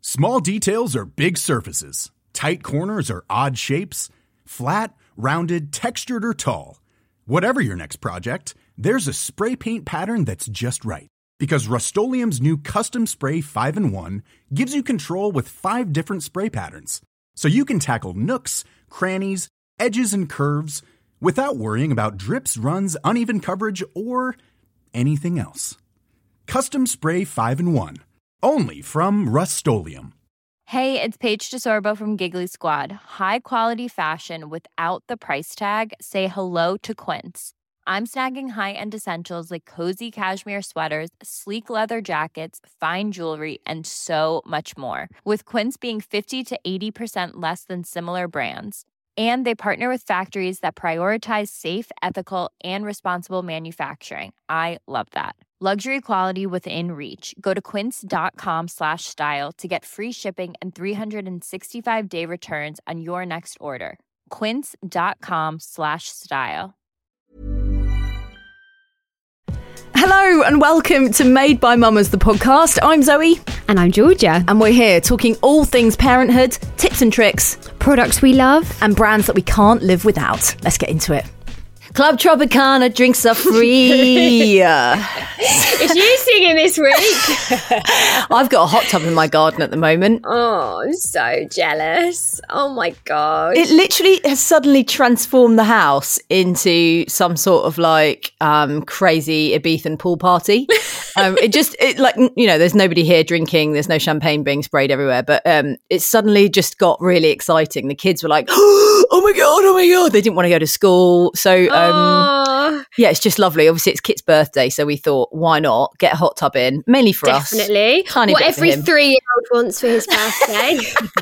Small details are big surfaces. Tight corners are odd shapes. Flat, rounded, textured, or tall. Whatever your next project, there's a spray paint pattern that's just right. Because Rust-Oleum's new Custom Spray 5-in-1 gives you control with 5 different spray patterns. So you can tackle nooks, crannies, edges, and curves without worrying about drips, runs, uneven coverage, or anything else. Custom Spray 5-in-1. Only from Rust-Oleum. Hey, it's Paige DeSorbo from Giggly Squad. High quality fashion without the price tag. Say hello to Quince. I'm snagging high-end essentials like cozy cashmere sweaters, sleek leather jackets, fine jewelry, and so much more. With Quince being 50 to 80% less than similar brands. And they partner with factories that prioritize safe, ethical, and responsible manufacturing. I love that. Luxury quality within reach. Go to quince.com/style to get free shipping and 365-day returns on your next order. Quince.com/style. Hello and welcome to Made by Mamas, the podcast. I'm Zoe. And I'm Georgia. And we're here talking all things parenthood, tips and tricks, products we love, and brands that we can't live without. Let's get into it. Club Tropicana, drinks are free. Is you singing this week? I've got a hot tub in my garden at the moment. Oh, I'm so jealous. Oh my God. It literally has suddenly transformed the house into some sort of like crazy Ibizan pool party. There's nobody here drinking, there's no champagne being sprayed everywhere, but it suddenly just got really exciting. The kids were like, oh my God. They didn't want to go to school. So, yeah, it's just lovely. Obviously, it's Kit's birthday, so we thought, why not get a hot tub in, mainly for us. Definitely. What every 3-year-old wants for his birthday.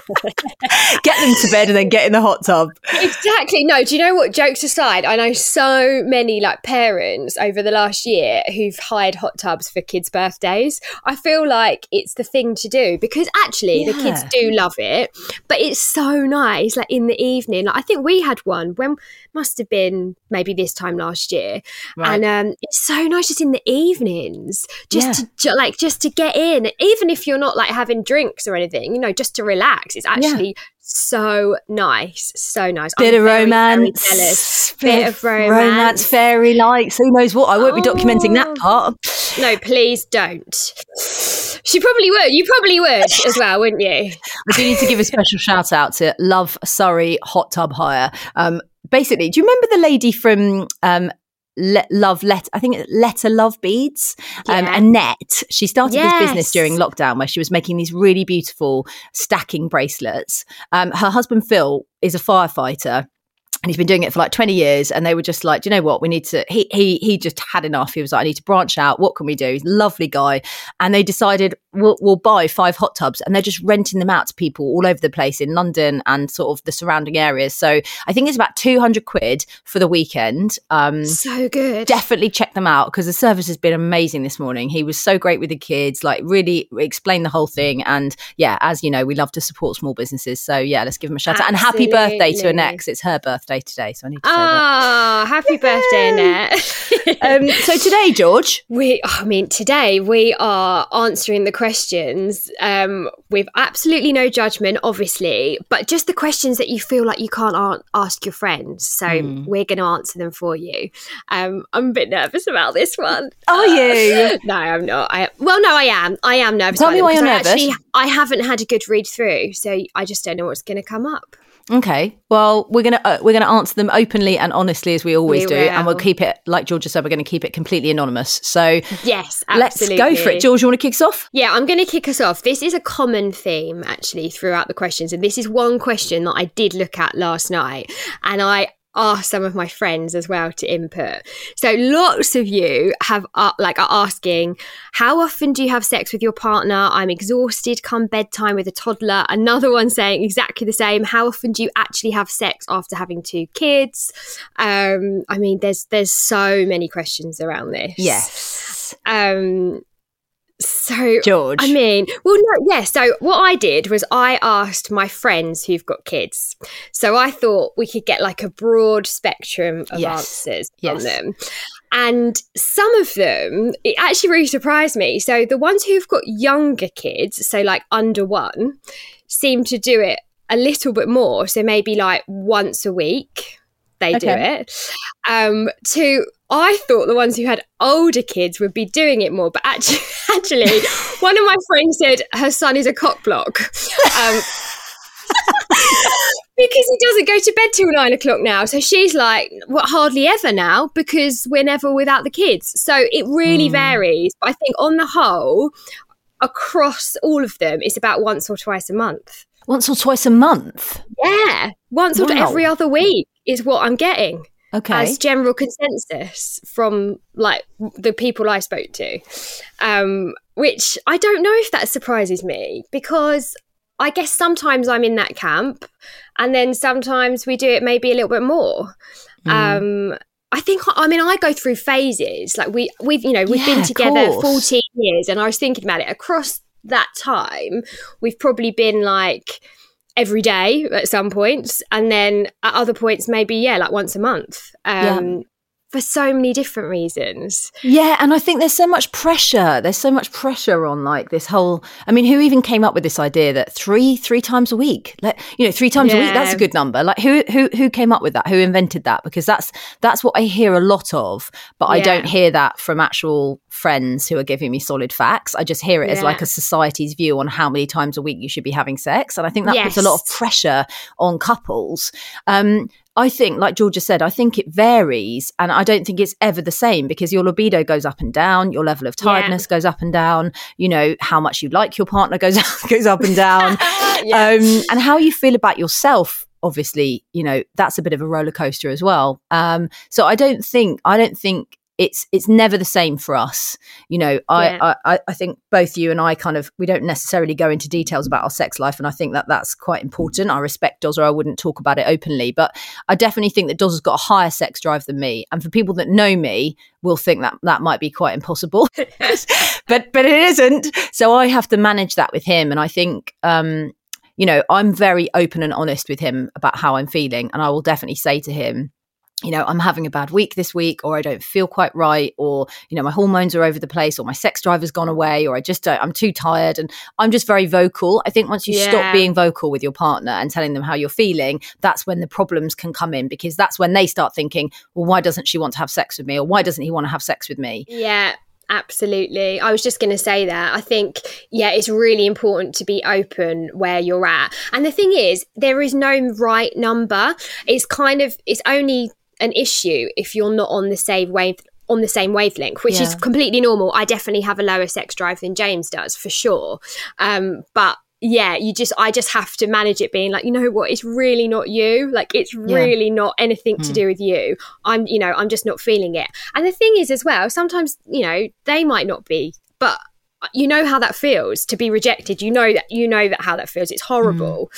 Get them to bed and then get in the hot tub. Exactly. No, do you know what? Jokes aside, I know so many like parents over the last year who've hired hot tubs for kids' birthdays. I feel like it's the thing to do because actually the kids do love it, but it's so nice. Like in the evening, like, I think we had one when must have been maybe this time last year, right. And it's so nice just in the evenings, just to get in, even if you're not like having drinks or anything, just to relax. It's actually so nice. Bit of romance, very jealous. Bit of romance, fairy lights. Who knows what? I won't be documenting that part. No, please don't. She probably would. You probably would as well, wouldn't you? I do need to give a special shout out to Love Surrey Hot Tub Hire. Basically, do you remember the lady from Letter Love Beads? Annette. She started this business during lockdown where she was making these really beautiful stacking bracelets. Her husband Phil is a firefighter. And he's been doing it for like 20 years. And they were just like, do you know what? We need to, he just had enough. He was like, I need to branch out. What can we do? He's a lovely guy. And they decided we'll buy 5 hot tubs, and they're just renting them out to people all over the place in London and sort of the surrounding areas. So I think it's about 200 quid for the weekend. So good. Definitely check them out because the service has been amazing this morning. He was so great with the kids, like really explained the whole thing. And yeah, as you know, we love to support small businesses. So yeah, let's give them a shout out. And happy birthday to Annette, because it's her birthday today, so I need to say that. Happy birthday, Annette. So today, George, today we are answering the questions with absolutely no judgment, obviously, but just the questions that you feel like you can't ask your friends. So we're going to answer them for you. I'm a bit nervous about this one. Are you? No, I'm not. I am. I am nervous. Tell me why you're nervous. I haven't had a good read through, so I just don't know what's going to come up. Okay, well, we're gonna answer them openly and honestly as we always do, and we'll keep it, like Georgia said, we're going to keep it completely anonymous. So yes, let's absolutely. go for it. George, you want to kick us off? Yeah, I'm going to kick us off. This is a common theme actually throughout the questions, and this is one question that I did look at last night, and I ask some of my friends as well to input. So lots of you are asking, how often do you have sex with your partner? I'm exhausted come bedtime with a toddler. Another one saying exactly the same. How often do you actually have sex after having 2 kids? There's so many questions around this. Yes. So, George. So what I did was I asked my friends who've got kids. So I thought we could get like a broad spectrum of answers from them. And some of them, it actually really surprised me. So the ones who've got younger kids, so like under 1, seem to do it a little bit more. So maybe like once a week they do it. I thought the ones who had older kids would be doing it more, but actually one of my friends said her son is a cock block. Because he doesn't go to bed till 9 o'clock now. So she's like, hardly ever now, because we're never without the kids. So it really varies. But I think on the whole, across all of them, it's about once or twice a month. Once or twice a month? Yeah. Once or every other week is what I'm getting. Okay. As general consensus from like the people I spoke to. Which I don't know if that surprises me, because I guess sometimes I'm in that camp, and then sometimes we do it maybe a little bit more. I think, I mean, I go through phases. Like we've been together 14 years, and I was thinking about it across that time. We've probably been like every day at some points, and then at other points maybe like once a month. For so many different reasons. Yeah, and I think there's so much pressure. There's so much pressure on like this whole, I mean, who even came up with this idea that three times a week? Like, 3 times a week, that's a good number. Like who came up with that? Who invented that? Because that's what I hear a lot of, but I don't hear that from actual friends who are giving me solid facts. I just hear it as like a society's view on how many times a week you should be having sex. And I think that puts a lot of pressure on couples. I think, like Georgia said, I think it varies, and I don't think it's ever the same, because your libido goes up and down, your level of tiredness goes up and down, how much you like your partner goes up and down, and how you feel about yourself. Obviously, that's a bit of a roller coaster as well. So I don't think it's never the same for us. I think both you and I we don't necessarily go into details about our sex life, and I think that that's quite important. I respect Doz, or I wouldn't talk about it openly, but I definitely think that Doz has got a higher sex drive than me, and for people that know me will think that might be quite impossible, but it isn't. So I have to manage that with him, and I think I'm very open and honest with him about how I'm feeling, and I will definitely say to him, I'm having a bad week this week, or I don't feel quite right, or, my hormones are over the place, or my sex drive has gone away, or I'm too tired. And I'm just very vocal. I think once you stop being vocal with your partner and telling them how you're feeling, that's when the problems can come in, because that's when they start thinking, well, why doesn't she want to have sex with me? Or why doesn't he want to have sex with me? Yeah. Absolutely. I was just going to say that. I think, it's really important to be open where you're at. And the thing is, there is no right number. It's only an issue if you're not on the same wavelength, which is completely normal. I definitely have a lower sex drive than James does, for sure. But I just have to manage it being like, what, it's really not you. Like, it's really not anything to do with you. I'm just not feeling it. And the thing is as well, sometimes, they might not be, but how that feels to be rejected. How that feels. It's horrible.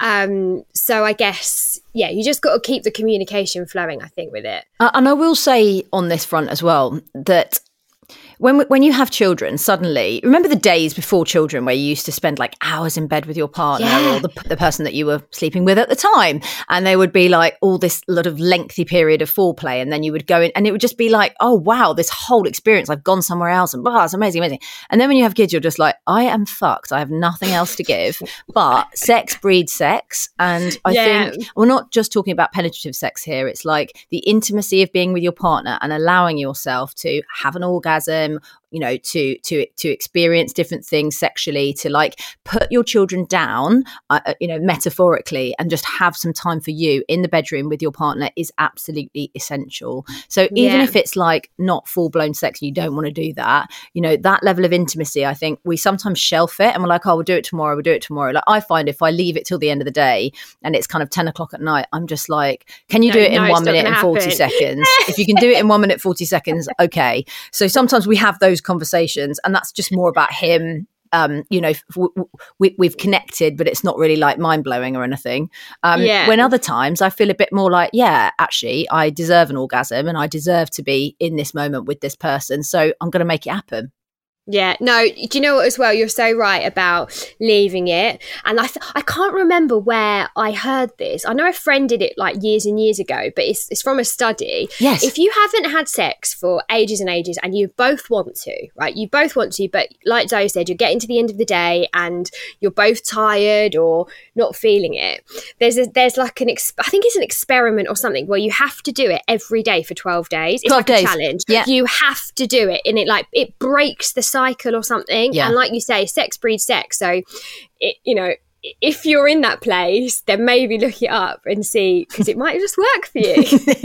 So I guess, you just got to keep the communication flowing, I think, with it. And I will say on this front as well, that when you have children, suddenly, remember the days before children where you used to spend like hours in bed with your partner or the person that you were sleeping with at the time, and they would be like all this lot of lengthy period of foreplay, and then you would go in and it would just be like, oh wow, this whole experience, I've gone somewhere else, and it's amazing. And then when you have kids, you're just like, I am fucked, I have nothing else to give. But sex breeds sex, and I think we're not just talking about penetrative sex here. It's like the intimacy of being with your partner and allowing yourself to have an orgasm, to experience different things sexually, to like put your children down, metaphorically, and just have some time for you in the bedroom with your partner is absolutely essential. So even if it's like not full-blown sex, you don't want to do that, that level of intimacy, I think we sometimes shelf it and we're like, oh, we'll do it tomorrow. Like, I find if I leave it till the end of the day and it's kind of 10 o'clock at night, I'm just like, can you do it in 1 minute and 40 seconds? If you can do it in 1 minute 40 seconds, okay. So sometimes we have those conversations, and that's just more about him. We've connected, but it's not really like mind-blowing or anything. When other times I feel a bit more like, actually I deserve an orgasm and I deserve to be in this moment with this person, so I'm going to make it happen. Yeah, no, do you know what as well? You're so right about leaving it. And I can't remember where I heard this. I know a friend did it like years and years ago, but it's from a study. Yes. If you haven't had sex for ages and ages and you both want to, right? You both want to, but like Zoe said, you're getting to the end of the day and you're both tired or not feeling it. There's like I think it's an experiment or something where you have to do it every day for 12 days. It's 12 like days. a challenge. Yeah. You have to do it, and it breaks the cycle or something. Yeah. And like you say, sex breeds sex. So, if you're in that place, then maybe look it up and see, because it might just work for you.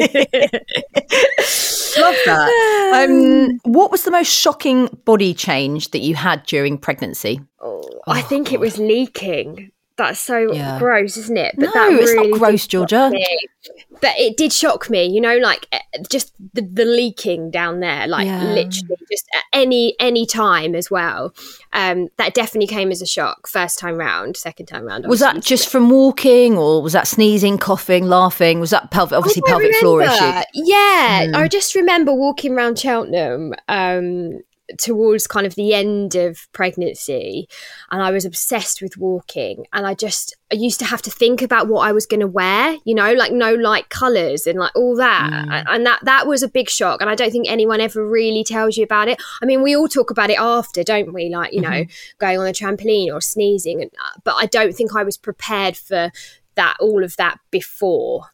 Love that. What was the most shocking body change that you had during pregnancy? I think it was leaking. That's so gross, isn't it? But No, it's not gross, Georgia. But it did shock me, like just the leaking down there, like literally just at any time as well. That definitely came as a shock. First time round, second time round. Was that just from walking, or was that sneezing, coughing, laughing? Was that pelvic floor issue? Yeah, I just remember walking around Cheltenham towards kind of the end of pregnancy, and I was obsessed with walking, and I used to have to think about what I was going to wear, like no light colours and like all that. And that was a big shock, and I don't think anyone ever really tells you about it. I mean, we all talk about it after, don't we? Like, going on a trampoline or sneezing, but I don't think I was prepared for all of that before.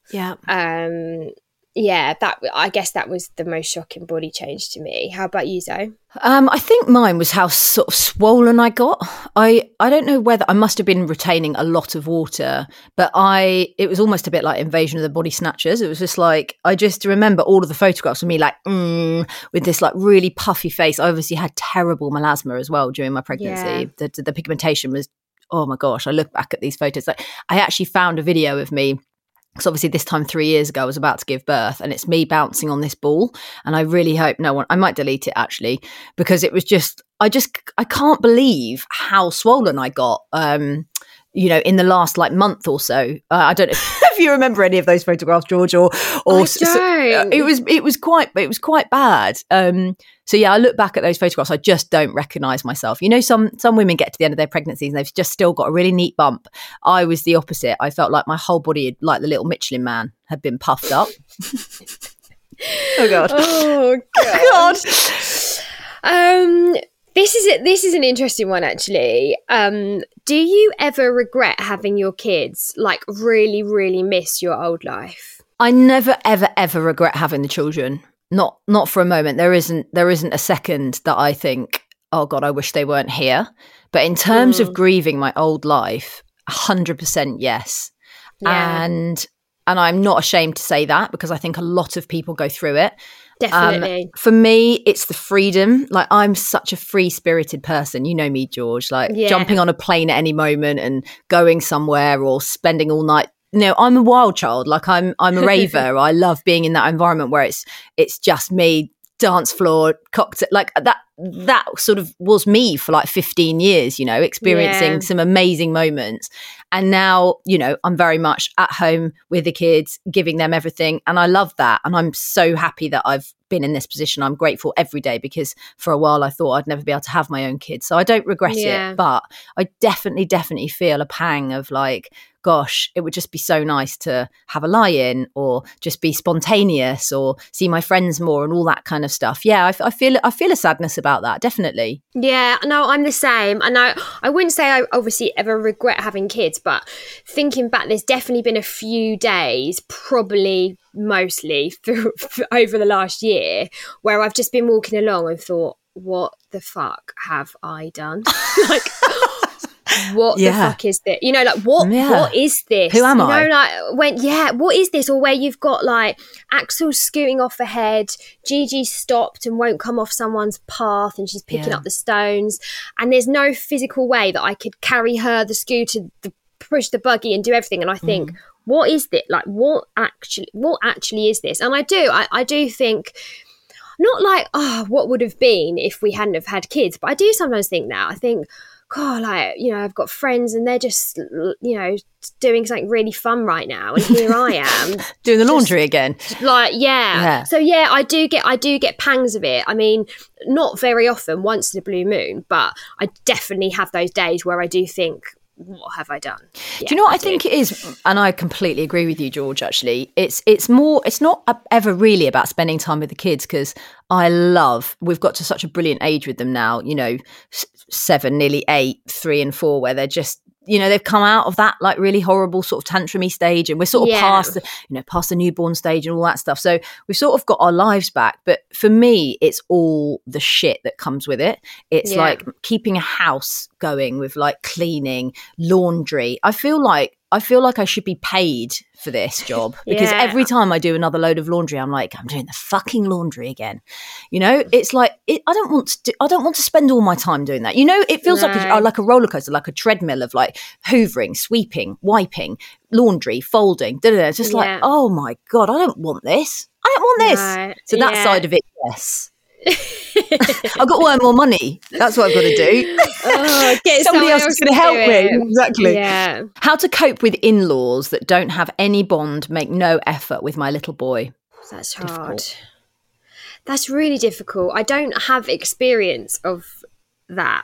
I guess that was the most shocking body change to me. How about you, Zoe? I think mine was how sort of swollen I got. I don't know whether I must have been retaining a lot of water, but it was almost a bit like Invasion of the Body Snatchers. It was just like, I just remember all of the photographs of me like, with this like really puffy face. I obviously had terrible melasma as well during my pregnancy. Yeah. The pigmentation was, oh my gosh, I look back at these photos. Like, I actually found a video of me, because obviously this time 3 years ago I was about to give birth, and it's me bouncing on this ball, and I really hope I might delete it actually, because it was just I can't believe how swollen I got in the last like month or so. I don't know if you remember any of those photographs, George, or it was quite bad. So yeah, I look back at those photographs, I just don't recognise myself. Some women get to the end of their pregnancies and they've just still got a really neat bump. I was the opposite. I felt like my whole body, like the little Michelin Man, had been puffed up. Oh God. Oh God. This is an interesting one, actually. Do you ever regret having your kids, like really, really miss your old life? I never, ever, ever regret having the children. Not for a moment. There isn't a second that I think, oh God, I wish they weren't here. But in terms of grieving my old life, 100% yes. Yeah. And I'm not ashamed to say that, because I think a lot of people go through it. Definitely. For me, it's the freedom. Like, I'm such a free-spirited person. You know me, George. Like, jumping on a plane at any moment and going somewhere, or spending all night. I'm a wild child. Like, I'm a raver. I love being in that environment where it's just me, dance floor, cocktail. Like, that sort of was me for like 15 years, experiencing some amazing moments. And now, I'm very much at home with the kids, giving them everything. And I love that. And I'm so happy that I've been in this position. I'm grateful every day, because for a while I thought I'd never be able to have my own kids. So I don't regret it. But I definitely feel a pang of like, gosh, it would just be so nice to have a lie-in, or just be spontaneous, or see my friends more, and all that kind of stuff. Yeah, I feel a sadness about that, definitely. Yeah, no, I'm the same. And I wouldn't say I obviously ever regret having kids, but thinking back, there's definitely been a few days, probably mostly through over the last year, where I've just been walking along and thought, what the fuck have I done? Like, what the fuck is this? What is this? Who am I? What is this? Or where you've got like Axel scooting off ahead, Gigi stopped and won't come off someone's path, and she's picking up the stones, and there's no physical way that I could carry her, the scooter, push the buggy and do everything. And I think, what is this? Like, what actually is this? And I do think, not like, what would have been if we hadn't have had kids, but I do sometimes think now, I think, God, like, you know, I've got friends and they're just, you know, doing something really fun right now, and here I am doing the laundry again. Like, yeah. So yeah, I do get pangs of it. I mean, not very often, once in a blue moon, but I definitely have those days where I do think, what have I done? Yeah, do you know what I think it is? And I completely agree with you, George, actually. It's not ever really about spending time with the kids, because we've got to such a brilliant age with them now, you know, 7, nearly 8, 3 and 4, where they're just, you know, they've come out of that like really horrible sort of tantrumy stage, and we're sort of past the newborn stage and all that stuff. So we've sort of got our lives back. But for me, it's all the shit that comes with it. It's like keeping a house going with like cleaning, laundry. I feel like I should be paid for this job, because every time I do another load of laundry, I'm like, I'm doing the fucking laundry again. You know, it's like, I don't want to spend all my time doing that. You know, it feels like a roller coaster, like a treadmill of like hoovering, sweeping, wiping, laundry, folding. It's just like, oh my God, I don't want this. So that side of it, yes. I've got to earn more money. That's what I've got to do. Somebody else is going to help me. Exactly. Yeah. How to cope with in-laws that don't have any bond, make no effort with my little boy. That's hard. That's really difficult. I don't have experience of that.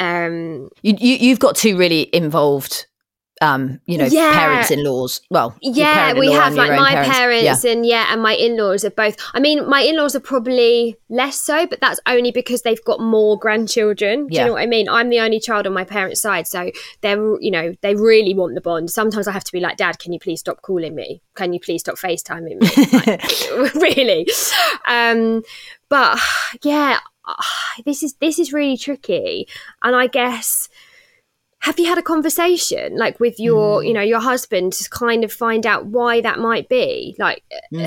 You've got 2 really involved parents-in-laws. Well, we have like my parents and my in-laws are both. I mean, my in-laws are probably less so, but that's only because they've got more grandchildren. Do you know what I mean? I'm the only child on my parents' side, so they're, you know, they really want the bond. Sometimes I have to be like, Dad, can you please stop calling me? Can you please stop FaceTiming me? Like, really? But yeah, this is really tricky, and I guess. Have you had a conversation like with your, you know, your husband to kind of find out why that might be? Like,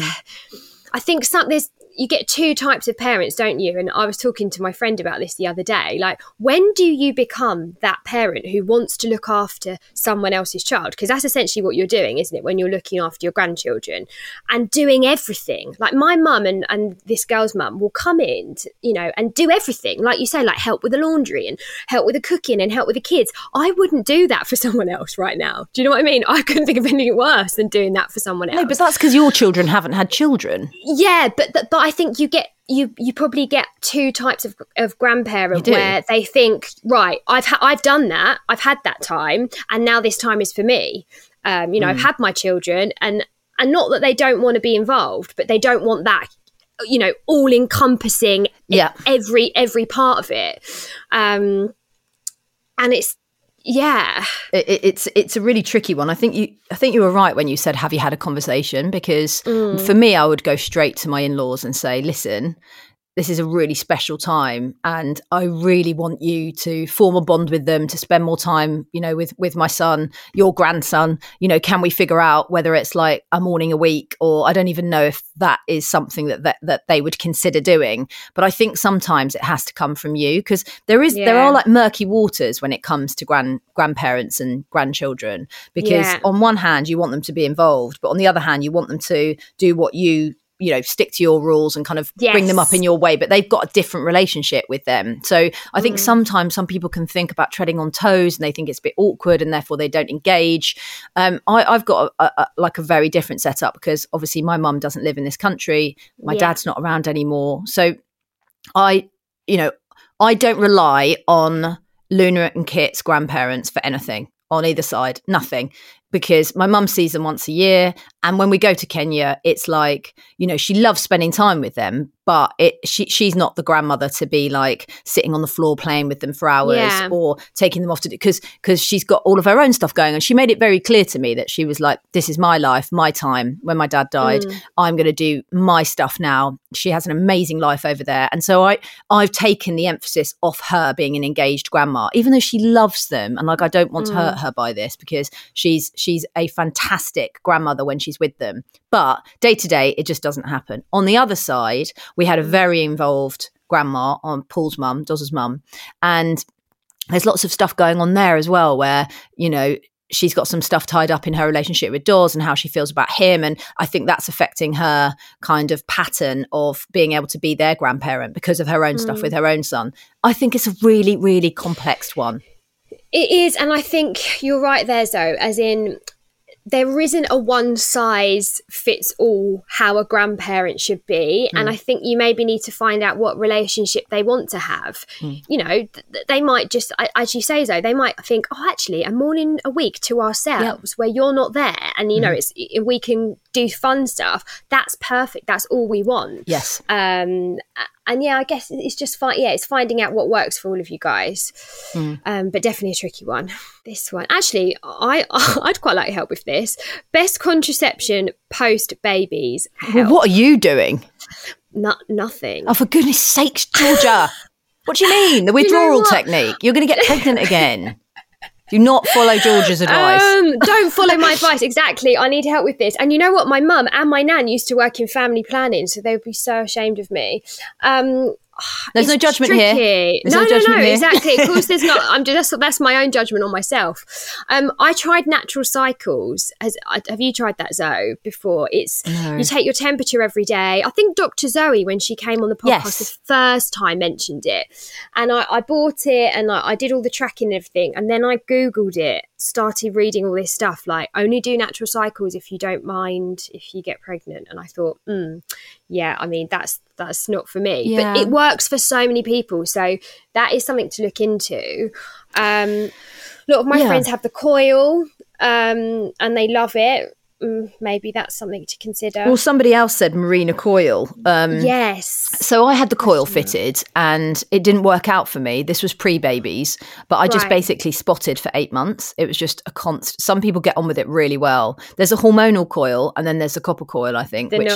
I think you get 2 types of parents, don't you? And I was talking to my friend about this the other day. Like, when do you become that parent who wants to look after someone else's child? Because that's essentially what you're doing, isn't it? When you're looking after your grandchildren and doing everything. Like my mum and this girl's mum will come in, you know, and do everything. Like you say, like help with the laundry and help with the cooking and help with the kids. I wouldn't do that for someone else right now. Do you know what I mean? I couldn't think of anything worse than doing that for someone else. No, but that's because your children haven't had children. Yeah, but I think you probably get 2 types of grandparent where they think, right, I've done that, I've had that time, and now this time is for me. You know, I've had my children, and not that they don't want to be involved, but they don't want that, you know, all encompassing every part of it. And it's. Yeah, it's a really tricky one. I think you were right when you said, have you had a conversation? Because for me, I would go straight to my in-laws and say, listen, this is a really special time, and I really want you to form a bond with them, to spend more time, you know, with my son, your grandson. You know, can we figure out whether it's like a morning a week, or I don't even know if that is something that they would consider doing. But I think sometimes it has to come from you, because there are like murky waters when it comes to grandparents and grandchildren, because on one hand you want them to be involved, but on the other hand you want them to do what you stick to your rules and kind of bring them up in your way, but they've got a different relationship with them. So I think sometimes some people can think about treading on toes and they think it's a bit awkward and therefore they don't engage. I've got a very different setup, because obviously my mum doesn't live in this country. My dad's not around anymore. So I don't rely on Luna and Kit's grandparents for anything on either side, nothing. Because my mum sees them once a year, and when we go to Kenya, it's like, you know, she loves spending time with them, but she's not the grandmother to be like sitting on the floor playing with them for hours or taking them off to do, because she's got all of her own stuff going. And she made it very clear to me that she was like, this is my life, my time. When my dad died, I'm going to do my stuff now. She has an amazing life over there. And so I've taken the emphasis off her being an engaged grandma, even though she loves them. And like, I don't want to hurt her by this, because she's a fantastic grandmother when she's with them. But day to day, it just doesn't happen. On the other side, we had a very involved grandma, on Paul's mum, Doz's mum. And there's lots of stuff going on there as well, where, you know, she's got some stuff tied up in her relationship with Doz and how she feels about him. And I think that's affecting her kind of pattern of being able to be their grandparent because of her own stuff with her own son. I think it's a really, really complex one. It is, and I think you're right there, Zoe, as in there isn't a one size fits all how a grandparent should be. And I think you maybe need to find out what relationship they want to have. You know, they might just, as you say, Zoe, they might think, oh, actually, a morning a week to ourselves where you're not there. And, you know, we can do fun stuff. That's perfect. That's all we want. Yes. And yeah, I guess it's just it's finding out what works for all of you guys. But definitely a tricky one. This one, actually, I'd quite like help with this. Best contraception post babies. Well, what are you doing? Nothing. Oh, for goodness sakes, Georgia! What do you mean? The withdrawal technique? You're going to get pregnant again. Do not follow Georgia's advice. Don't follow my advice. Exactly. I need help with this. And you know what? My mum and my nan used to work in family planning, so they would be so ashamed of me. There's no judgment here. No, exactly. Of course there's not. That's my own judgment on myself. I tried natural cycles. Have you tried that, Zoe, before? You take your temperature every day. I think Dr. Zoe, when she came on the podcast the first time, mentioned it. And I bought it and I did all the tracking and everything. And then I Googled it, started reading all this stuff, like only do natural cycles if you don't mind if you get pregnant. And I thought, yeah, I mean, that's not for me. Yeah. But it works for so many people. So that is something to look into. A lot of my friends have the coil and they love it. Maybe that's something to consider. Well, somebody else said Marina coil. Yes. So I had the coil fitted and it didn't work out for me. This was pre-babies, but I just basically spotted for 8 months. It was just a constant. Some people get on with it really well. There's a hormonal coil and then there's a copper coil, I think. No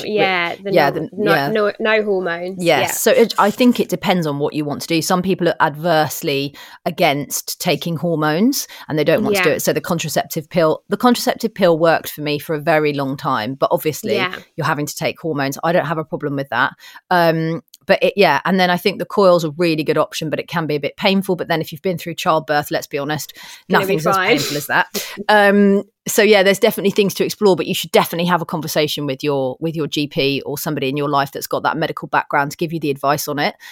hormones. Yes. Yeah. So I think it depends on what you want to do. Some people are adversely against taking hormones and they don't want to do it. So the contraceptive pill worked for me for a very long time, but obviously you're having to take hormones. I don't have a problem with that. But and then I think the coil's a really good option, but it can be a bit painful. But then if you've been through childbirth, let's be honest, nothing's as painful as that. So yeah, there's definitely things to explore, but you should definitely have a conversation with your GP or somebody in your life that's got that medical background to give you the advice on it.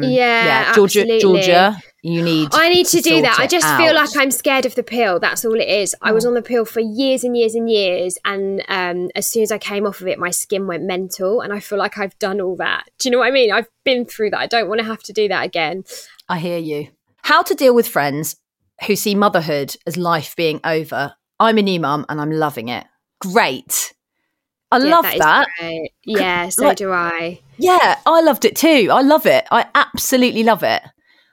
Georgia, I need to do that. I just feel like I'm scared of the pill. That's all it is. I was on the pill for years and years and years, and as soon as I came off of it, my skin went mental, and I feel like I've done all that. Do you know what I mean? I've been through that. I don't want to have to do that again. I hear you. How to deal with friends who see motherhood as life being over. I'm a new mum and I'm loving it. Great. I love that. Great. Yeah, so do I. Yeah, I loved it too. I love it. I absolutely love it.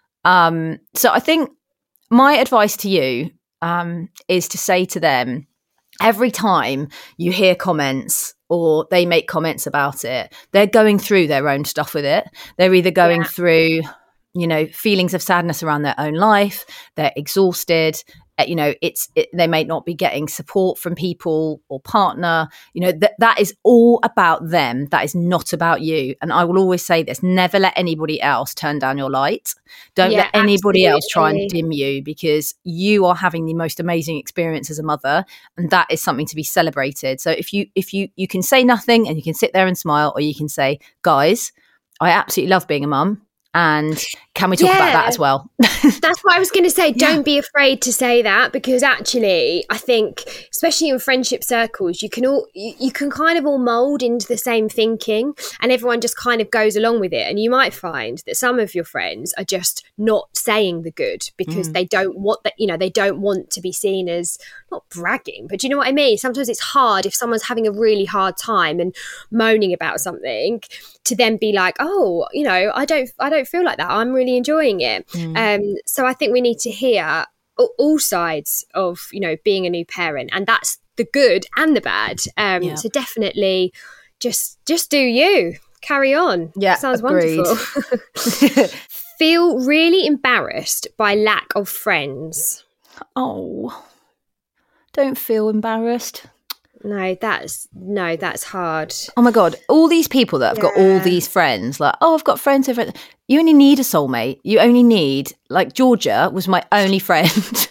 So I think my advice to you is to say to them, every time you hear comments or they make comments about it, they're going through their own stuff with it. They're either going through, feelings of sadness around their own life. They're exhausted. They may not be getting support from people or partner. That is all about them. That is not about you. And I will always say this: never let anybody else turn down your light. Don't let anybody else try and dim you, because you are having the most amazing experience as a mother, and that is something to be celebrated. So if you can say nothing and you can sit there and smile, or you can say, guys, I absolutely love being a mum. And can we talk about that as well? That's what I was going to say. Don't be afraid to say that, because actually I think, especially in friendship circles, you can kind of all mold into the same thinking, and everyone just kind of goes along with it. And you might find that some of your friends are just not saying the good because they don't want that, they don't want to be seen as, not bragging, but do you know what I mean? Sometimes it's hard if someone's having a really hard time and moaning about something to then be like, oh, I don't feel like that. I'm really enjoying it. So I think we need to hear all sides of, being a new parent, and that's the good and the bad. So definitely just do you. Carry on. Yeah, sounds agreed. Wonderful. Feel really embarrassed by lack of friends. Oh, don't feel embarrassed. No, that's hard. Oh my God. All these people that have got all these friends, like, oh, I've got friends over. You only need a soulmate. You only need, like, Georgia was my only friend.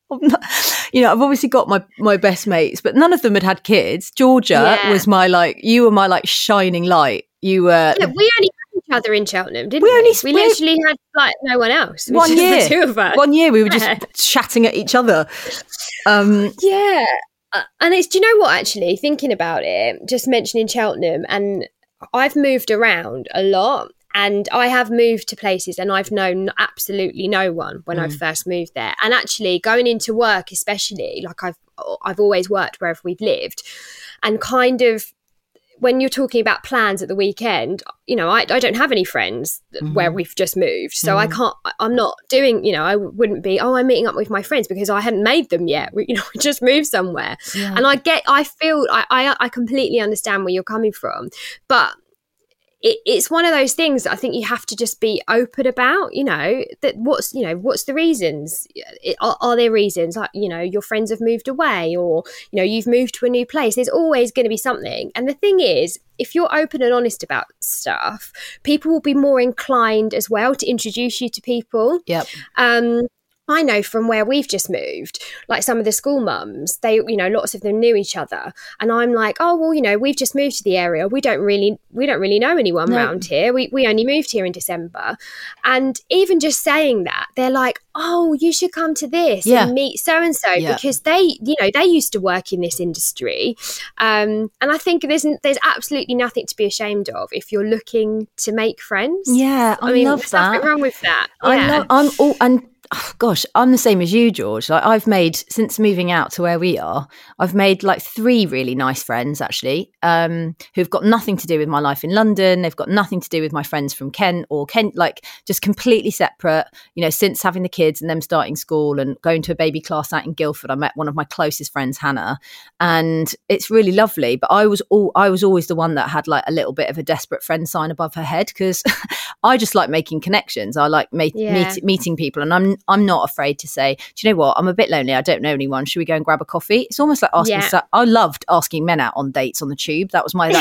I've obviously got my best mates, but none of them had kids. Georgia was you were my shining light. You were. Yeah, we only know each other in Cheltenham, didn't we? We literally had like no one else. It was 1 year. the two of us. 1 year we were just chatting at each other. Yeah. And it's, do you know what, actually, thinking about it, just mentioning Cheltenham, and I've moved around a lot, and I have moved to places and I've known absolutely no one when I first moved there. And actually going into work, especially, like I've always worked wherever we've lived, and kind of, when you're talking about plans at the weekend, you know, I don't have any friends where we've just moved. So I'm not doing, you know, I wouldn't be, I'm meeting up with my friends because I hadn't made them yet. We just moved somewhere. Yeah. And I completely understand where you're coming from. But it's one of those things that I think you have to just be open about, you know, that what's the reasons? Are there reasons, like, you know, your friends have moved away, or, you know, you've moved to a new place? There's always going to be something. And the thing is, if you're open and honest about stuff, people will be more inclined as well to introduce you to people. Yep. I know from where we've just moved, like some of the school mums, they, you know, lots of them knew each other. And I'm like, oh, well, you know, we've just moved to the area. We don't really know anyone around here. We only moved here in December. And even just saying that, they're like, oh, you should come to this and meet so-and-so because they, you know, they used to work in this industry. And I think there's absolutely nothing to be ashamed of if you're looking to make friends. Yeah, I mean, love there's that. nothing wrong with that. Oh, gosh, I'm the same as you, George. Like, I've made, since moving out to where we are, I've made like 3 really nice friends, actually, who've got nothing to do with my life in London. They've got nothing to do with my friends from Kent, like just completely separate. You know, since having the kids and them starting school and going to a baby class out in Guildford, I met one of my closest friends, Hannah, and it's really lovely. But I was always the one that had like a little bit of a desperate friend sign above her head, because I just like making connections. I like meeting people, and I'm not afraid to say, do you know what? I'm a bit lonely. I don't know anyone. Should we go and grab a coffee? It's almost like asking. I loved asking men out on dates on the tube. That was my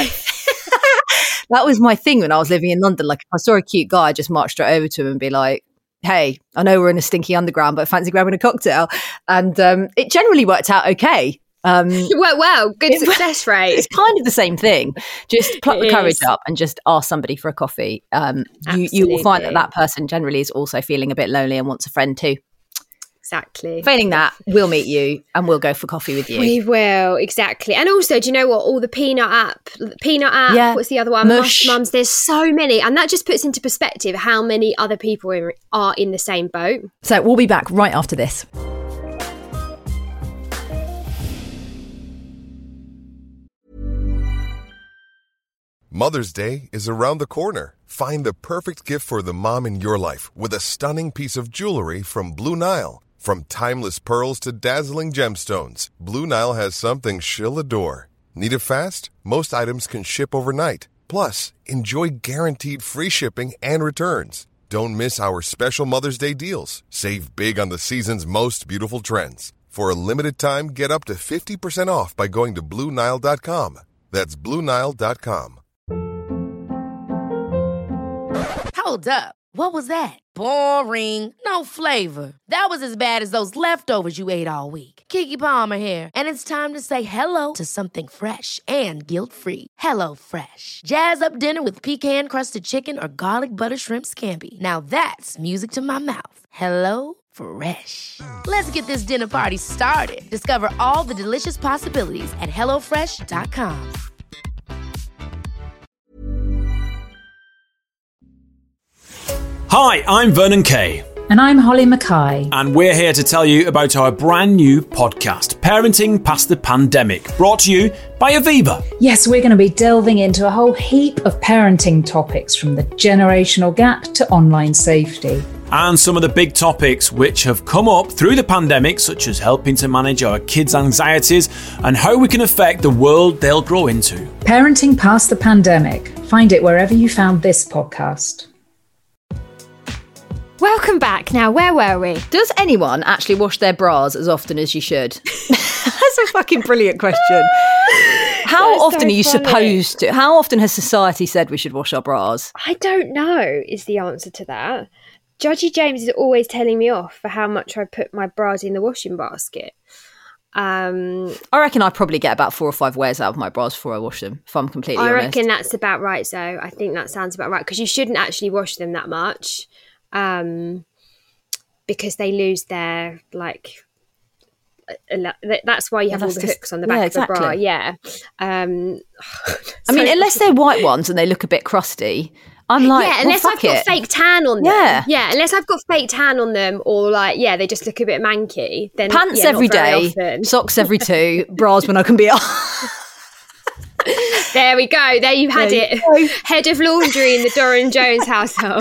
that was my thing when I was living in London. Like, if I saw a cute guy, I just marched straight over to him and be like, hey, I know we're in a stinky underground, but fancy grabbing a cocktail. And it generally worked out okay. It worked well. Good success rate. It's kind of the same thing. Just pluck the courage up and just ask somebody for a coffee. You will find that person generally is also feeling a bit lonely and wants a friend too. Exactly. Failing that, we'll meet you and we'll go for coffee with you. We will, exactly. And also, do you know what? All the Peanut app, what's the other one? Mush Mums. There's so many. And that just puts into perspective how many other people are in the same boat. So we'll be back right after this. Mother's Day is around the corner. Find the perfect gift for the mom in your life with a stunning piece of jewelry from Blue Nile. From timeless pearls to dazzling gemstones, Blue Nile has something she'll adore. Need it fast? Most items can ship overnight. Plus, enjoy guaranteed free shipping and returns. Don't miss our special Mother's Day deals. Save big on the season's most beautiful trends. For a limited time, get up to 50% off by going to BlueNile.com. That's BlueNile.com. Hold up. What was that? Boring. No flavor. That was as bad as those leftovers you ate all week. Keke Palmer here. And it's time to say hello to something fresh and guilt-free. Hello Fresh. Jazz up dinner with pecan-crusted chicken or garlic butter shrimp scampi. Now that's music to my mouth. Hello Fresh. Let's get this dinner party started. Discover all the delicious possibilities at HelloFresh.com. Hi, I'm Vernon Kay. And I'm Holly Mackay. And we're here to tell you about our brand new podcast, Parenting Past the Pandemic, brought to you by Aviva. Yes, we're going to be delving into a whole heap of parenting topics, from the generational gap to online safety. And some of the big topics which have come up through the pandemic, such as helping to manage our kids' anxieties and how we can affect the world they'll grow into. Parenting Past the Pandemic. Find it wherever you found this podcast. Welcome back. Now, where were we? Does anyone actually wash their bras as often as you should? That's a fucking brilliant question. How often are you supposed to? How often has society said we should wash our bras? I don't know is the answer to that. Judgy James is always telling me off for how much I put my bras in the washing basket. I reckon I probably get about 4 or 5 wears out of my bras before I wash them, if I'm completely honest. I reckon that's about right, so I think that sounds about right, because you shouldn't actually wash them that much, because they lose their, like, that's why you have all the hooks on the back of the bra. Yeah. I mean, unless they're white ones and they look a bit crusty, I'm like, yeah, unless I've got fake tan on them. Yeah, unless I've got fake tan on them, or like, they just look a bit manky. Then pants every day, socks every 2, bras when I can be off. There we go. There you've had it. Head of laundry in the Doran Jones household.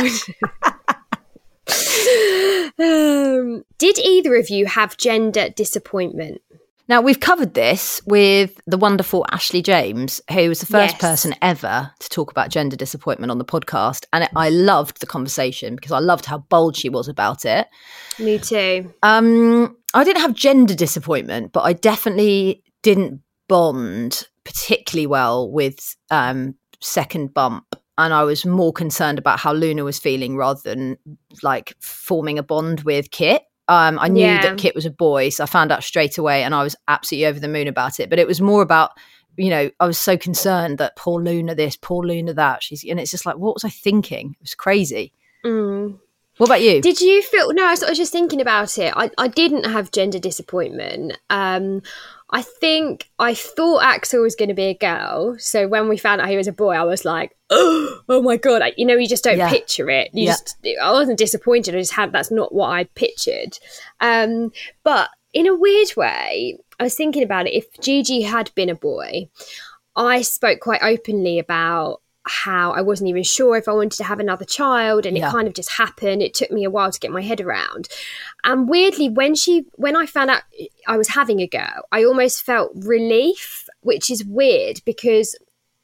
Did either of you have gender disappointment? Now, we've covered this with the wonderful Ashley James, who was the first person ever to talk about gender disappointment on the podcast. And I loved the conversation because I loved how bold she was about it. Me too. I didn't have gender disappointment, but I definitely didn't bond particularly well with Second Bump. And I was more concerned about how Luna was feeling rather than like forming a bond with Kit. I knew that Kit was a boy, so I found out straight away and I was absolutely over the moon about it. But it was more about, I was so concerned that poor Luna this, poor Luna that. And it's just like, what was I thinking? It was crazy. What about you? Did you feel... No, I was just thinking about it. I didn't have gender disappointment. I think I thought Axel was going to be a girl. So when we found out he was a boy, I was like, oh my God. You just don't picture it. I wasn't disappointed. That's not what I pictured. But in a weird way, I was thinking about it. If Gigi had been a boy, I spoke quite openly about how I wasn't even sure if I wanted to have another child, and it kind of just happened. It took me a while to get my head around. And weirdly, when I found out I was having a girl, I almost felt relief, which is weird because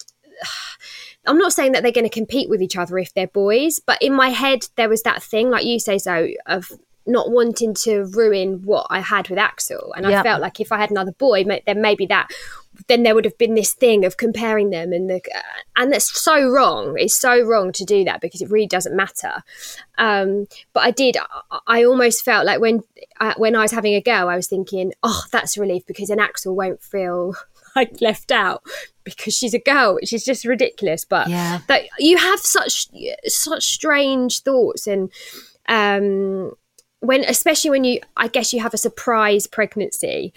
I'm not saying that they're going to compete with each other if they're boys, but in my head there was that thing, like you say, so of not wanting to ruin what I had with Axel. And I felt like if I had another boy, then maybe then there would have been this thing of comparing them, and that's so wrong. It's so wrong to do that because it really doesn't matter. But I almost felt like when I was having a girl, I was thinking, oh, that's a relief because then Axel won't feel like left out because she's a girl, which is just ridiculous. But that you have such strange thoughts, and especially when I guess you have a surprise pregnancy,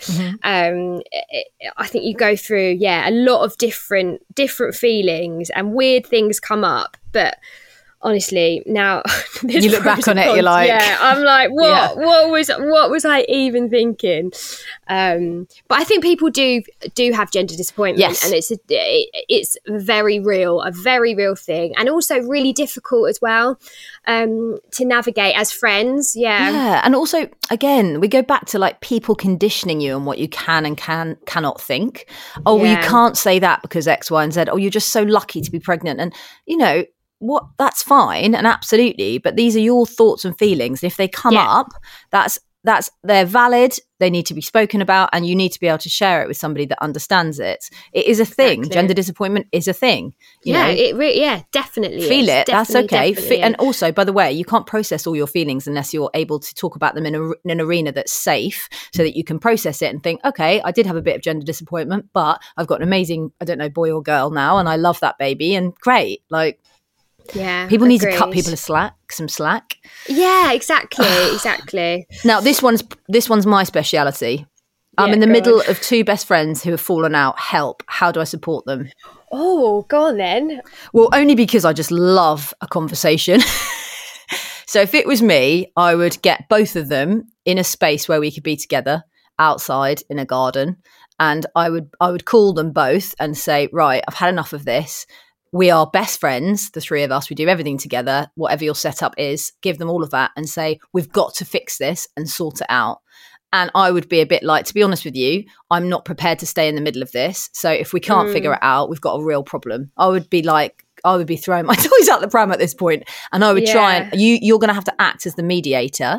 I think you go through, a lot of different feelings and weird things come up. But honestly, now you look back on it, you're like, I'm like, what was I even thinking? But I think people do have gender disappointment, and it's very real, a very real thing, and also really difficult as well to navigate as friends. And also, again, we go back to like people conditioning you on what you can and cannot think. Well, you can't say that because X, Y, and Z. Oh, you're just so lucky to be pregnant, and what, that's fine and absolutely, but these are your thoughts and feelings. If they come up, they're valid, they need to be spoken about, and you need to be able to share it with somebody that understands it. It is a thing. Exactly. Gender disappointment is a thing. It definitely feel is. It. That's okay. And also, by the way, you can't process all your feelings unless you're able to talk about them in an arena that's safe, so that you can process it and think, okay, I did have a bit of gender disappointment, but I've got an amazing, I don't know, boy or girl now, and I love that baby, and great. Like, people need to cut people some slack. Yeah, exactly. Now this one's my speciality. I'm in the middle of 2 best friends who have fallen out. Help! How do I support them? Oh, go on then. Well, only because I just love a conversation. So if it was me, I would get both of them in a space where we could be together outside in a garden, and I would call them both and say, right, I've had enough of this. We are best friends, the 3 of us. We do everything together. Whatever your setup is, give them all of that and say, we've got to fix this and sort it out. And I would be a bit like, to be honest with you, I'm not prepared to stay in the middle of this. So if we can't figure it out, we've got a real problem. I would be throwing my toys out the pram at this point. And I would try and you're going to have to act as the mediator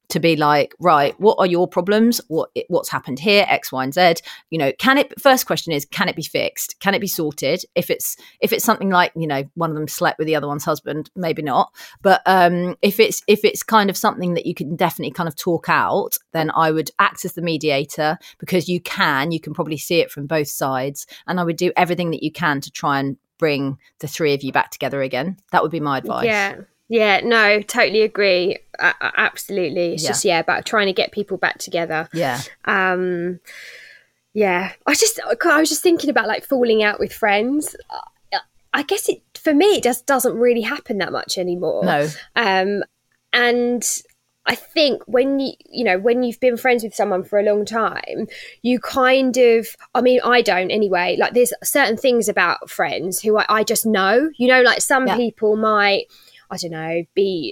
to be like, right, what are your problems? What's happened here? X, Y, and Z. You know, first question is, can it be fixed? Can it be sorted? If it's something like, you know, one of them slept with the other one's husband, maybe not. But if it's kind of something that you can definitely kind of talk out, then I would act as the mediator, because you can probably see it from both sides. And I would do everything that you can to try and bring the three of you back together again. That would be my advice. Yeah, no, totally agree. Absolutely. It's just, about trying to get people back together. Yeah. I was just thinking about like falling out with friends. I guess for me, it just doesn't really happen that much anymore. No. And I think when you've been friends with someone for a long time, you kind of, I mean, I don't anyway, like there's certain things about friends who I just know, you know, like some people might, I don't know,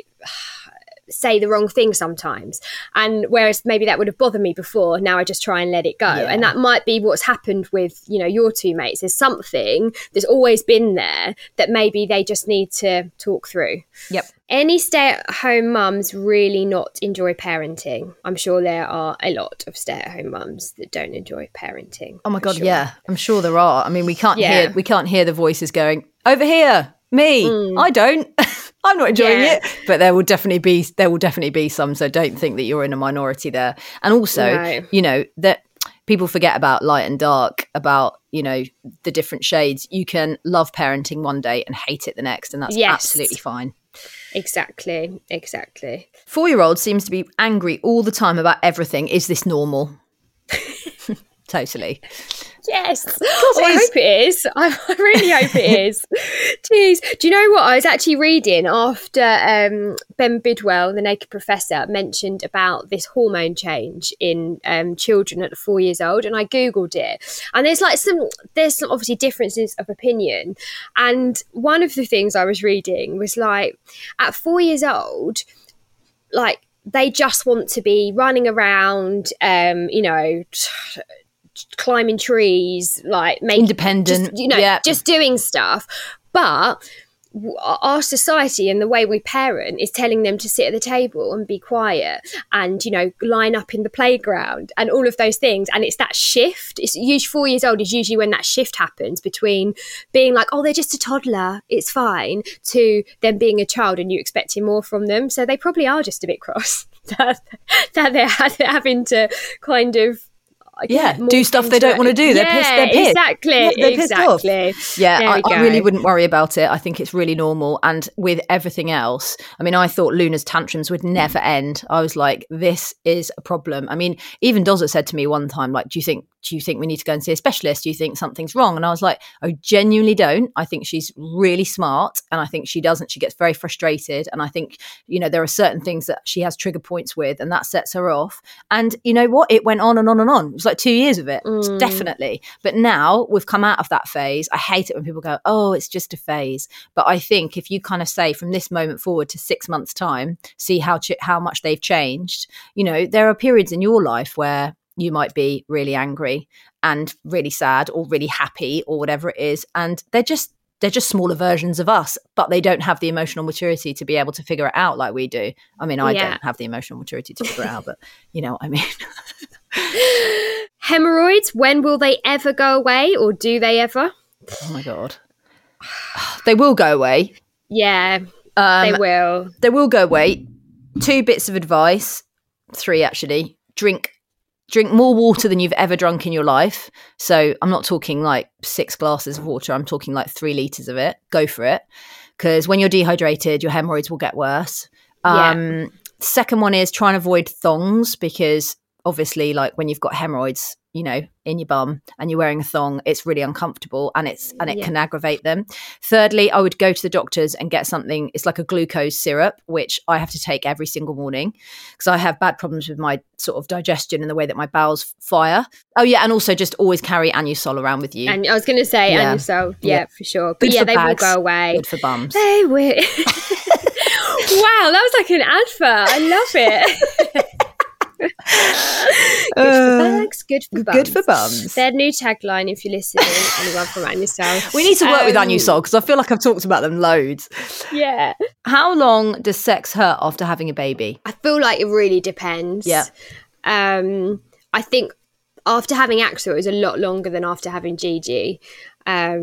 say the wrong thing sometimes. And whereas maybe that would have bothered me before, now I just try and let it go. Yeah. And that might be what's happened with, you know, your two mates. There's something that's always been there that maybe they just need to talk through. Yep. Any stay-at-home mums really not enjoy parenting? I'm sure there are a lot of stay-at-home mums that don't enjoy parenting. Oh my God, yeah. I'm sure there are. I mean, we can't hear the voices going, over here, me, I don't. I'm not enjoying it, but there will definitely be some. So don't think that you're in a minority there. And also, you know, that people forget about light and dark, about, you know, the different shades. You can love parenting one day and hate it the next, and that's absolutely fine. Exactly. 4-year-old seems to be angry all the time about everything. Is this normal? Totally. Yes. I hope it is. I really hope it is. Jeez. Do you know what? I was actually reading after Ben Bidwell, the Naked Professor, mentioned about this hormone change in children at 4 years old, and I Googled it. And there's some obviously differences of opinion. And one of the things I was reading was like, at 4 years old, like they just want to be running around, you know, climbing trees, like independent, just doing stuff. But our society and the way we parent is telling them to sit at the table and be quiet and, you know, line up in the playground and all of those things. And it's that shift. It's usually 4 years old is usually when that shift happens between being like, oh, they're just a toddler, it's fine, to them being a child and you expecting more from them. So they probably are just a bit cross that they're having to kind of do stuff they don't want to do. They're pissed. Exactly. They're pissed off. Yeah, I really wouldn't worry about it. I think it's really normal. And with everything else, I mean, I thought Luna's tantrums would never end. I was like, this is a problem. I mean, even Doza said to me one time, like, do you think we need to go and see a specialist? Do you think something's wrong? And I was like, I genuinely don't. I think she's really smart, and I think she gets very frustrated. And I think, you know, there are certain things that she has trigger points with, and that sets her off. And you know what? It went on and on and on. It was like 2 years of it, definitely. But now we've come out of that phase. I hate it when people go, oh, it's just a phase. But I think if you kind of say from this moment forward to 6 months' time, see how much they've changed. You know, there are periods in your life where you might be really angry and really sad or really happy or whatever it is. And they're just smaller versions of us, but they don't have the emotional maturity to be able to figure it out like we do. I mean, I don't have the emotional maturity to figure it out, but you know what I mean. Hemorrhoids, when will they ever go away, or do they ever? Oh my God. They will go away. Yeah, they will. They will go away. 2 bits of advice, 3 actually. Drink more water than you've ever drunk in your life. So I'm not talking like 6 glasses of water. I'm talking like 3 litres of it. Go for it. Because when you're dehydrated, your hemorrhoids will get worse. Second one is try and avoid thongs, because obviously, like when you've got hemorrhoids, you know, in your bum and you're wearing a thong, it's really uncomfortable and it can aggravate them. Thirdly, I would go to the doctors and get something. It's like a glucose syrup, which I have to take every single morning because I have bad problems with my sort of digestion and the way that my bowels fire. Oh yeah, and also just always carry Anusol around with you. And I was going to say Anusol, for sure. But good they bags, will go away. Good for bums. They will. Wow, that was like an advert. I love it. for bags, good for bums. Good for bums. Their new tagline, if you're listening, anyone from Anusol. We need to work with Anusol because I feel like I've talked about them loads. Yeah. How long does sex hurt after having a baby? I feel like it really depends. Yeah. I think after having Axel, it was a lot longer than after having Gigi. I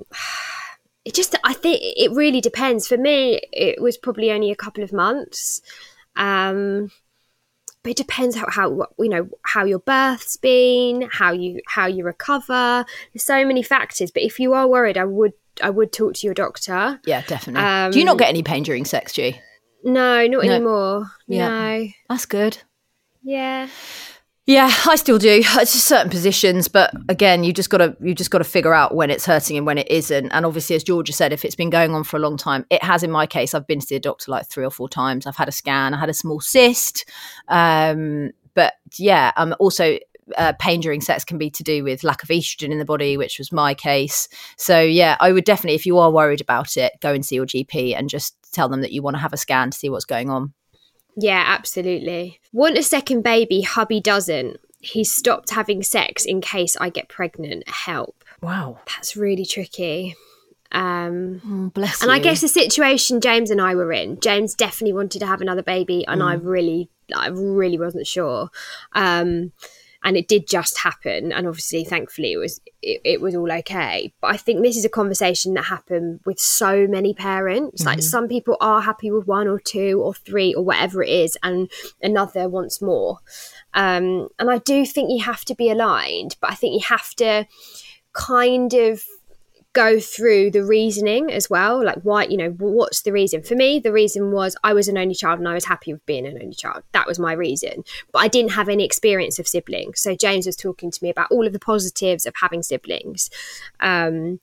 think it really depends. For me, it was probably only a couple of months. But it depends how your birth's been, how you recover. There's so many factors. But if you are worried, I would talk to your doctor. Yeah, definitely. Do you not get any pain during sex, G? No, not anymore. Yeah. No. That's good. Yeah. Yeah, I still do. It's just certain positions, but again, you just got to figure out when it's hurting and when it isn't. And obviously, as Georgia said, if it's been going on for a long time, it has. In my case, I've been to the doctor like 3 or 4 times. I've had a scan. I had a small cyst, but yeah, also. Pain during sex can be to do with lack of estrogen in the body, which was my case. So yeah, I would definitely, if you are worried about it, go and see your GP and just tell them that you want to have a scan to see what's going on. Yeah, absolutely. Want a second baby, hubby doesn't. He stopped having sex in case I get pregnant. Help. Wow. That's really tricky. Bless you. And I guess the situation James and I were in, James definitely wanted to have another baby and I really wasn't sure. And it did just happen. And obviously, thankfully, it was all okay. But I think this is a conversation that happened with so many parents. Like some people are happy with 1 or 2 or 3 or whatever it is, and another wants more. And I do think you have to be aligned, but I think you have to kind of go through the reasoning as well. Like why, what's the reason? For me, the reason was I was an only child and I was happy with being an only child. That was my reason. But I didn't have any experience of siblings. So James was talking to me about all of the positives of having siblings. And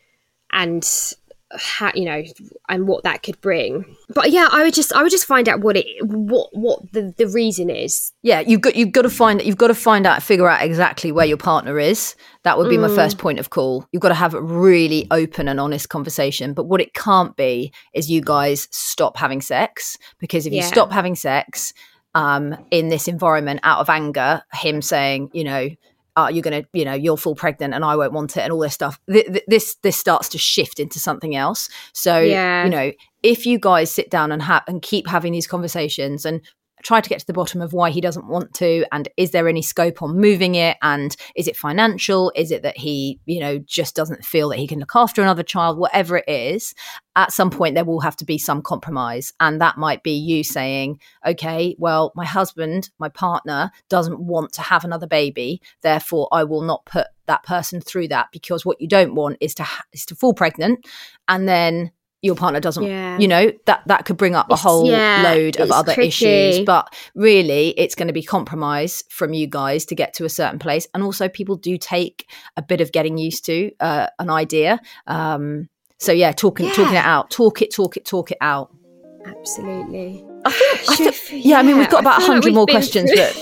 how, and what that could bring. But yeah, I would just find out what the reason is. Yeah, you've got to find out, figure out exactly where your partner is. That would be my first point of call. You've got to have a really open and honest conversation. But what it can't be is you guys stop having sex, because if you stop having sex in this environment out of anger, him saying, you're going to, you'll fall pregnant and I won't want it and all this stuff. This starts to shift into something else. So, if you guys sit down and keep having these conversations and try to get to the bottom of why he doesn't want to, and is there any scope on moving it, and is it financial? Is it that he, just doesn't feel that he can look after another child? Whatever it is, at some point there will have to be some compromise. And that might be you saying, okay, well, my husband, my partner doesn't want to have another baby, therefore I will not put that person through that, because what you don't want is to fall pregnant and then your partner doesn't, that could bring up a whole load of other issues. But really, it's going to be compromise from you guys to get to a certain place. And also, people do take a bit of getting used to an idea. So yeah, talking it out, talk it out. Absolutely. I mean, we've got about 100 more questions, but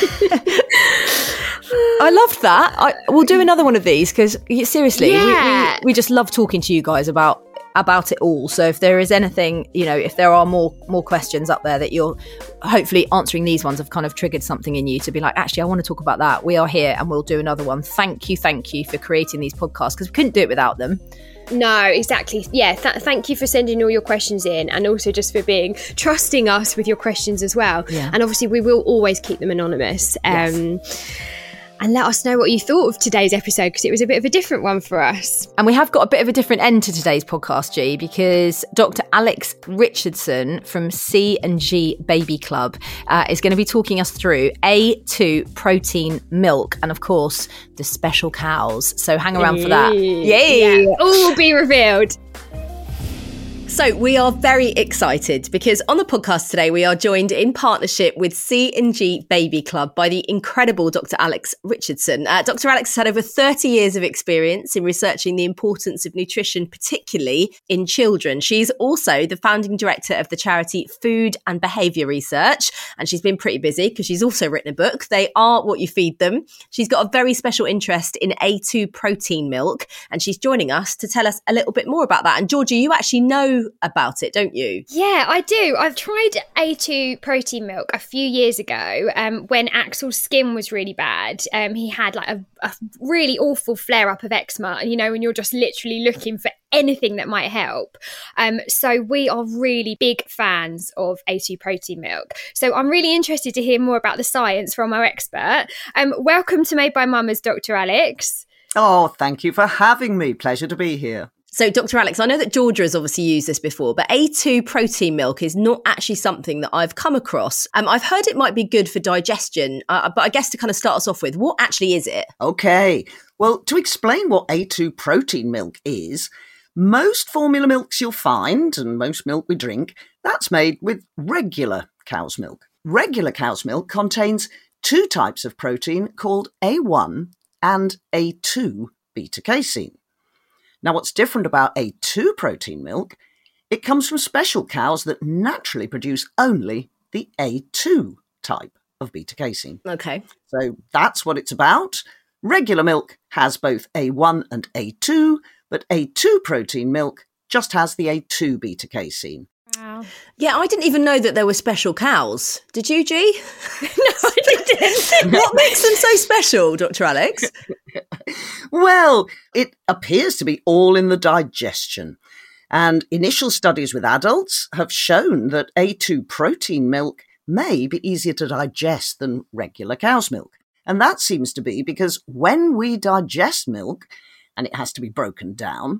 I loved that. We'll do another one of these because seriously, we just love talking to you guys about it all. So if there is anything, if there are more questions up there that you're hopefully answering, these ones have kind of triggered something in you to be like, actually, I want to talk about that. We are here and we'll do another one. Thank you for creating these podcasts, because we couldn't do it without them. No, exactly. Yeah, thank you for sending all your questions in, and also just for trusting us with your questions as well. Yeah. And obviously we will always keep them anonymous. And let us know what you thought of today's episode, because it was a bit of a different one for us. And we have got a bit of a different end to today's podcast, G, because Dr. Alex Richardson from C&G Baby Club is going to be talking us through A2 protein milk and, of course, the special cows. So hang around for that. Yay! Yeah. All will be revealed. So we are very excited because on the podcast today, we are joined in partnership with C&G Baby Club by the incredible Dr. Alex Richardson. Dr. Alex has had over 30 years of experience in researching the importance of nutrition, particularly in children. She's also the founding director of the charity Food and Behaviour Research, and she's been pretty busy because she's also written a book, They Are What You Feed Them. She's got a very special interest in A2 protein milk, and she's joining us to tell us a little bit more about that. And Georgia, you actually know know about it, don't you? Yeah, I do. I've tried A2 protein milk a few years ago when Axel's skin was really bad. He had like a really awful flare-up of eczema, you know, when you're just literally looking for anything that might help. So we are really big fans of A2 protein milk. So I'm really interested to hear more about the science from our expert. Welcome to Made by Mamas, Dr. Alex. Oh, thank you for having me. Pleasure to be here. So, Dr. Alex, I know that Georgia has obviously used this before, but A2 protein milk is not actually something that I've come across. I've heard it might be good for digestion, but I guess to kind of start us off with, what actually is it? Okay. Well, to explain what A2 protein milk is, most formula milks you'll find, and most milk we drink, that's made with regular cow's milk. Regular cow's milk contains two types of protein called A1 and A2 beta-casein. Now, what's different about A2 protein milk, it comes from special cows that naturally produce only the A2 type of beta-casein. Okay. So that's what it's about. Regular milk has both A1 and A2, but A2 protein milk just has the A2 beta-casein. Wow. Yeah, I didn't even know that there were special cows. Did you, G? No, I didn't. What makes them so special, Dr. Alex? Well, it appears to be all in the digestion. And initial studies with adults have shown that A2 protein milk may be easier to digest than regular cow's milk. And that seems to be because when we digest milk, and it has to be broken down,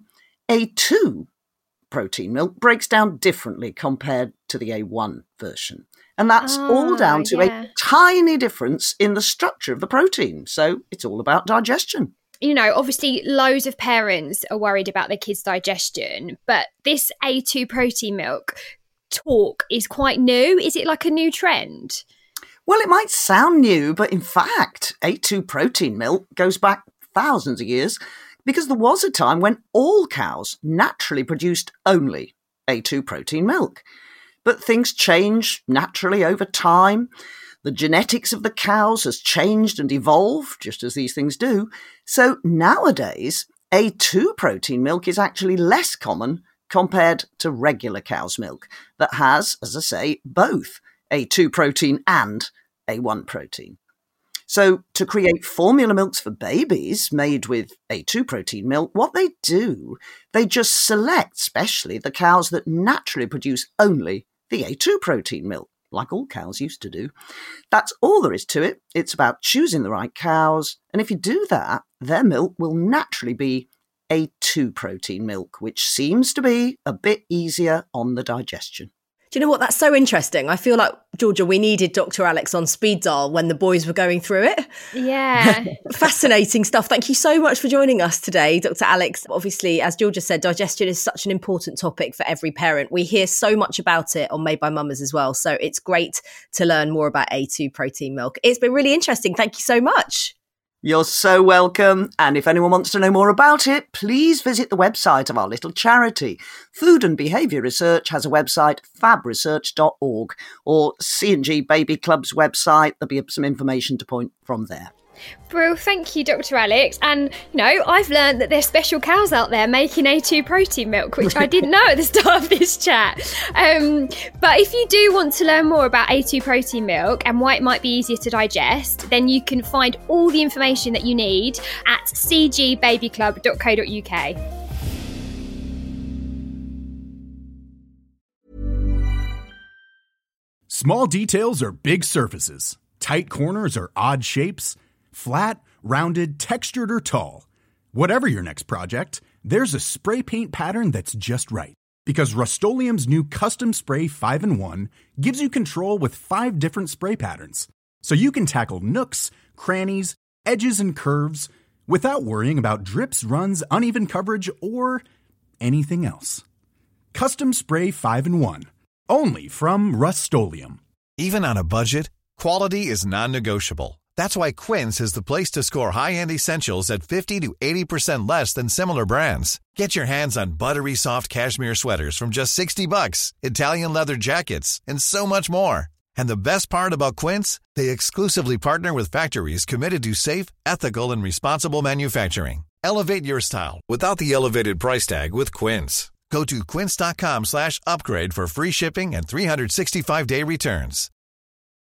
A2 protein milk breaks down differently compared to the A1 version. And that's all down to a tiny difference in the structure of the protein. So it's all about digestion. You know, obviously loads of parents are worried about their kids' digestion, but this A2 protein milk talk is quite new. Is it like a new trend? Well, it might sound new, but in fact, A2 protein milk goes back thousands of years because there was a time when all cows naturally produced only A2 protein milk. But things change naturally over time. The genetics of the cows has changed and evolved, just as these things do. So nowadays, A2 protein milk is actually less common compared to regular cow's milk that has, as I say, both A2 protein and A1 protein. So to create formula milks for babies made with A2 protein milk, what they do, they just select specially the cows that naturally produce only the A2 protein milk, like all cows used to do. That's all there is to it. It's about choosing the right cows. And if you do that, their milk will naturally be A2 protein milk, which seems to be a bit easier on the digestion. Do you know what? That's so interesting. I feel like, Georgia, we needed Dr. Alex on speed dial when the boys were going through it. Yeah. Fascinating stuff. Thank you so much for joining us today, Dr. Alex. Obviously, as Georgia said, digestion is such an important topic for every parent. We hear so much about it on Made by Mamas as well. So it's great to learn more about A2 protein milk. It's been really interesting. Thank you so much. You're so welcome. And if anyone wants to know more about it, please visit the website of our little charity. Food and Behaviour Research has a website, fabresearch.org, or C&G Baby Club's website. There'll be some information to point from there. Brill, thank you, Dr. Alex. And, you know, I've learned that there's special cows out there making A2 protein milk, which I didn't know at the start of this chat. But if you do want to learn more about A2 protein milk and why it might be easier to digest, then you can find all the information that you need at cgbabyclub.co.uk. Small details are big surfaces. Tight corners are odd shapes. Flat, rounded, textured, or tall. Whatever your next project, there's a spray paint pattern that's just right. Because Rust-Oleum's new Custom Spray 5-in-1 gives you control with 5 different spray patterns. So you can tackle nooks, crannies, edges, and curves without worrying about drips, runs, uneven coverage, or anything else. Custom Spray 5-in-1. Only from Rust-Oleum. Even on a budget, quality is non-negotiable. That's why Quince is the place to score high-end essentials at 50 to 80% less than similar brands. Get your hands on buttery soft cashmere sweaters from just $60, Italian leather jackets, and so much more. And the best part about Quince, they exclusively partner with factories committed to safe, ethical, and responsible manufacturing. Elevate your style without the elevated price tag with Quince. Go to quince.com/upgrade for free shipping and 365-day returns.